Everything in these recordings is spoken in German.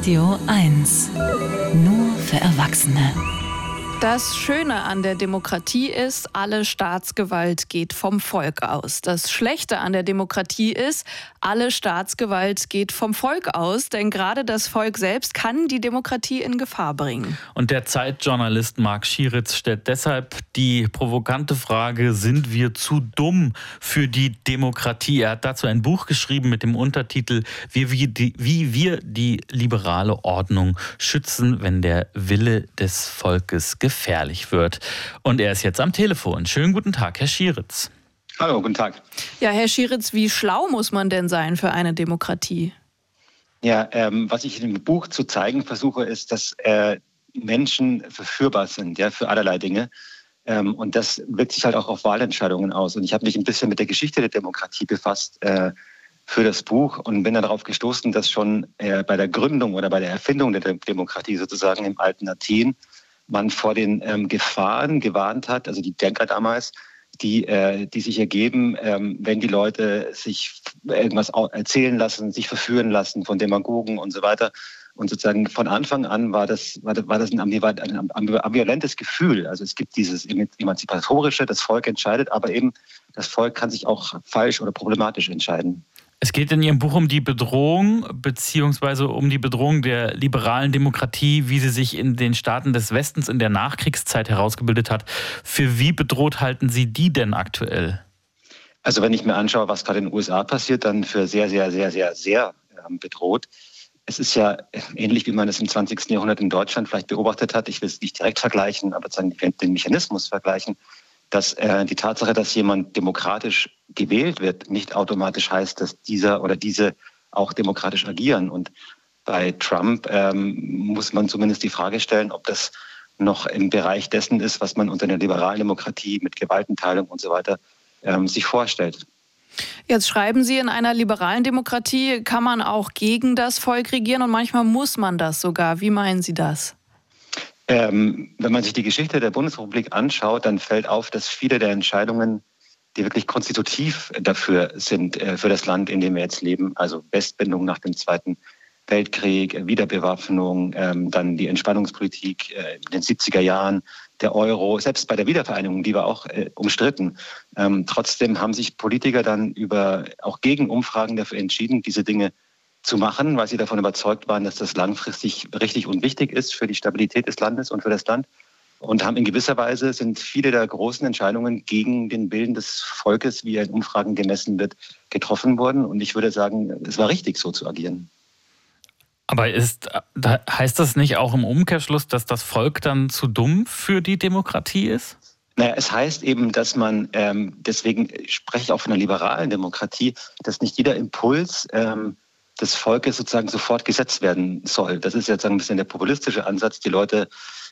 Radio 1. Nur für Erwachsene. Das Schöne an der Demokratie ist, alle Staatsgewalt geht vom Volk aus. Das Schlechte an der Demokratie ist, alle Staatsgewalt geht vom Volk aus, denn gerade das Volk selbst kann die Demokratie in Gefahr bringen. Und der Zeitjournalist Marc Schieritz stellt deshalb die provokante Frage, sind wir zu dumm für die Demokratie? Er hat dazu ein Buch geschrieben mit dem Untertitel Wie wir die liberale Ordnung schützen, wenn der Wille des Volkes gefährlich wird. Und er ist jetzt am Telefon. Schönen guten Tag, Herr Schieritz. Hallo, guten Tag. Ja, Herr Schieritz, wie schlau muss man denn sein für eine Demokratie? Ja, was ich in dem Buch zu zeigen versuche, ist, dass Menschen verführbar sind, ja, für allerlei Dinge. Und das wirkt sich halt auch auf Wahlentscheidungen aus. Und ich habe mich ein bisschen mit der Geschichte der Demokratie befasst für das Buch und bin dann darauf gestoßen, dass schon bei der Gründung oder bei der Erfindung der Demokratie sozusagen im alten Athen man vor den Gefahren gewarnt hat, also die Denker damals, die sich ergeben, wenn die Leute sich irgendwas erzählen lassen, sich verführen lassen von Demagogen und so weiter. Und sozusagen von Anfang an war das ein ambivalentes Gefühl. Also es gibt dieses Emanzipatorische, das Volk entscheidet, aber eben das Volk kann sich auch falsch oder problematisch entscheiden. Es geht in Ihrem Buch um die Bedrohung, beziehungsweise um die Bedrohung der liberalen Demokratie, wie sie sich in den Staaten des Westens in der Nachkriegszeit herausgebildet hat. Für wie bedroht halten Sie die denn aktuell? Also wenn ich mir anschaue, was gerade in den USA passiert, dann für sehr, sehr, sehr, sehr, sehr bedroht. Es ist ja ähnlich, wie man es im 20. Jahrhundert in Deutschland vielleicht beobachtet hat. Ich will es nicht direkt vergleichen, aber den Mechanismus vergleichen, dass die Tatsache, dass jemand demokratisch gewählt wird, nicht automatisch heißt, dass dieser oder diese auch demokratisch agieren. Und bei Trump muss man zumindest die Frage stellen, ob das noch im Bereich dessen ist, was man unter einer liberalen Demokratie mit Gewaltenteilung und so weiter sich vorstellt. Jetzt schreiben Sie, in einer liberalen Demokratie kann man auch gegen das Volk regieren und manchmal muss man das sogar. Wie meinen Sie das? Wenn man sich die Geschichte der Bundesrepublik anschaut, dann fällt auf, dass viele der Entscheidungen, die wirklich konstitutiv dafür sind, für das Land, in dem wir jetzt leben, also Westbindung nach dem Zweiten Weltkrieg, Wiederbewaffnung, dann die Entspannungspolitik in den 70er Jahren, der Euro, selbst bei der Wiedervereinigung, die war auch umstritten. Trotzdem haben sich Politiker dann auch gegen Umfragen dafür entschieden, diese Dinge zu machen, weil sie davon überzeugt waren, dass das langfristig richtig und wichtig ist für die Stabilität des Landes und für das Land. Und haben in gewisser Weise sind viele der großen Entscheidungen gegen den Willen des Volkes, wie er in Umfragen gemessen wird, getroffen worden. Und ich würde sagen, es war richtig, so zu agieren. Aber heißt das nicht auch im Umkehrschluss, dass das Volk dann zu dumm für die Demokratie ist? Naja, es heißt eben, dass man, deswegen spreche ich auch von einer liberalen Demokratie, dass nicht jeder Impuls des Volkes sozusagen sofort gesetzt werden soll. Das ist jetzt ein bisschen der populistische Ansatz. Die Leute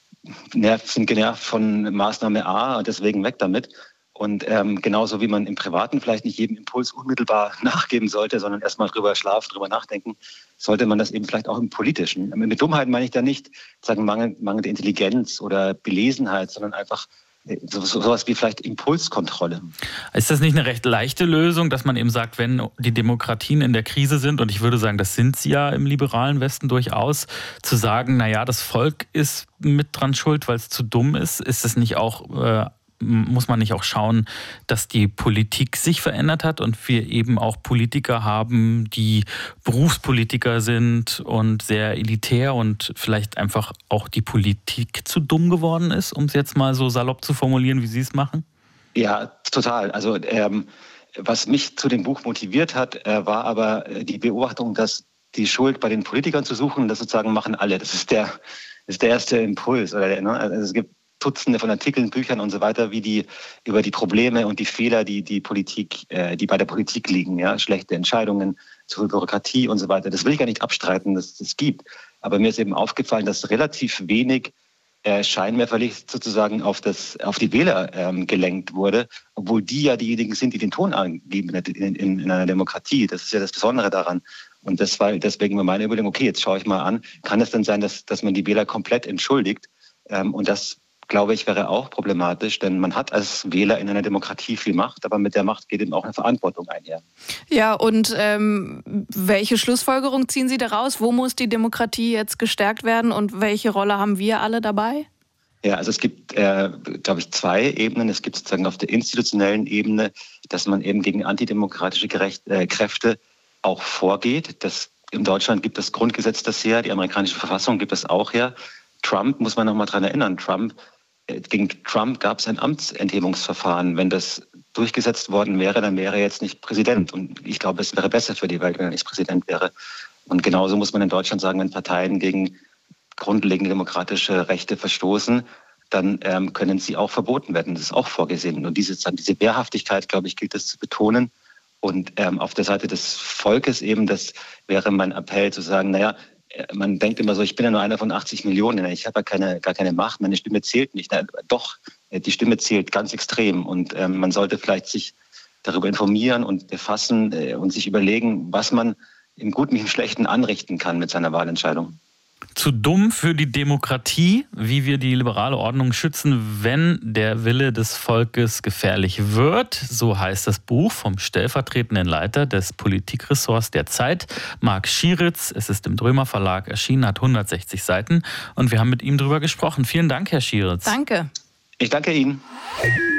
sind genervt von Maßnahme A und deswegen weg damit. Und genauso wie man im Privaten vielleicht nicht jedem Impuls unmittelbar nachgeben sollte, sondern erstmal drüber nachdenken, sollte man das eben vielleicht auch im Politischen. Mit Dummheit meine ich da nicht sagen mangelnde Intelligenz oder Belesenheit, sondern einfach sowas wie vielleicht Impulskontrolle. Ist das nicht eine recht leichte Lösung, dass man eben sagt, wenn die Demokratien in der Krise sind, und ich würde sagen, das sind sie ja im liberalen Westen durchaus, zu sagen, naja, das Volk ist mit dran schuld, weil es zu dumm ist, ist es nicht auch muss man nicht auch schauen, dass die Politik sich verändert hat und wir eben auch Politiker haben, die Berufspolitiker sind und sehr elitär und vielleicht einfach auch die Politik zu dumm geworden ist, um es jetzt mal so salopp zu formulieren, wie Sie es machen? Ja, total. Also was mich zu dem Buch motiviert hat, war aber die Beobachtung, dass die Schuld bei den Politikern zu suchen, das sozusagen machen alle. Das ist der erste Impuls. Also es gibt Dutzende von Artikeln, Büchern und so weiter, über die Probleme und die Fehler, die bei der Politik liegen, ja, schlechte Entscheidungen zur Bürokratie und so weiter. Das will ich gar nicht abstreiten, dass es gibt. Aber mir ist eben aufgefallen, dass relativ wenig Scheinwerferlicht sozusagen auf die Wähler gelenkt wurde, obwohl die ja diejenigen sind, die den Ton angeben in einer Demokratie. Das ist ja das Besondere daran. Und deswegen war meine Überlegung, okay, jetzt schaue ich mal an, kann es denn sein, dass man die Wähler komplett entschuldigt? Und das glaube ich, wäre auch problematisch, denn man hat als Wähler in einer Demokratie viel Macht, aber mit der Macht geht eben auch eine Verantwortung einher. Ja, und welche Schlussfolgerung ziehen Sie daraus? Wo muss die Demokratie jetzt gestärkt werden und welche Rolle haben wir alle dabei? Ja, also es gibt, glaube ich, 2 Ebenen. Es gibt sozusagen auf der institutionellen Ebene, dass man eben gegen antidemokratische Kräfte auch vorgeht. In Deutschland gibt das Grundgesetz das her, die amerikanische Verfassung gibt das auch her. Trump, muss man noch mal daran erinnern, gegen Trump gab es ein Amtsenthebungsverfahren. Wenn das durchgesetzt worden wäre, dann wäre er jetzt nicht Präsident. Und ich glaube, es wäre besser für die Welt, wenn er nicht Präsident wäre. Und genauso muss man in Deutschland sagen, wenn Parteien gegen grundlegende demokratische Rechte verstoßen, dann können sie auch verboten werden. Das ist auch vorgesehen. Und diese Wehrhaftigkeit, glaube ich, gilt es zu betonen. Und auf der Seite des Volkes eben, das wäre mein Appell zu sagen, naja, man denkt immer so, ich bin ja nur einer von 80 Millionen, ich habe ja gar keine Macht, meine Stimme zählt nicht. Doch, die Stimme zählt ganz extrem und man sollte vielleicht sich darüber informieren und befassen und sich überlegen, was man im Guten wie im Schlechten anrichten kann mit seiner Wahlentscheidung. Zu dumm für die Demokratie, wie wir die liberale Ordnung schützen, wenn der Wille des Volkes gefährlich wird. So heißt das Buch vom stellvertretenden Leiter des Politikressorts der Zeit, Marc Schieritz. Es ist im Drömer Verlag erschienen, hat 160 Seiten und wir haben mit ihm darüber gesprochen. Vielen Dank, Herr Schieritz. Danke. Ich danke Ihnen.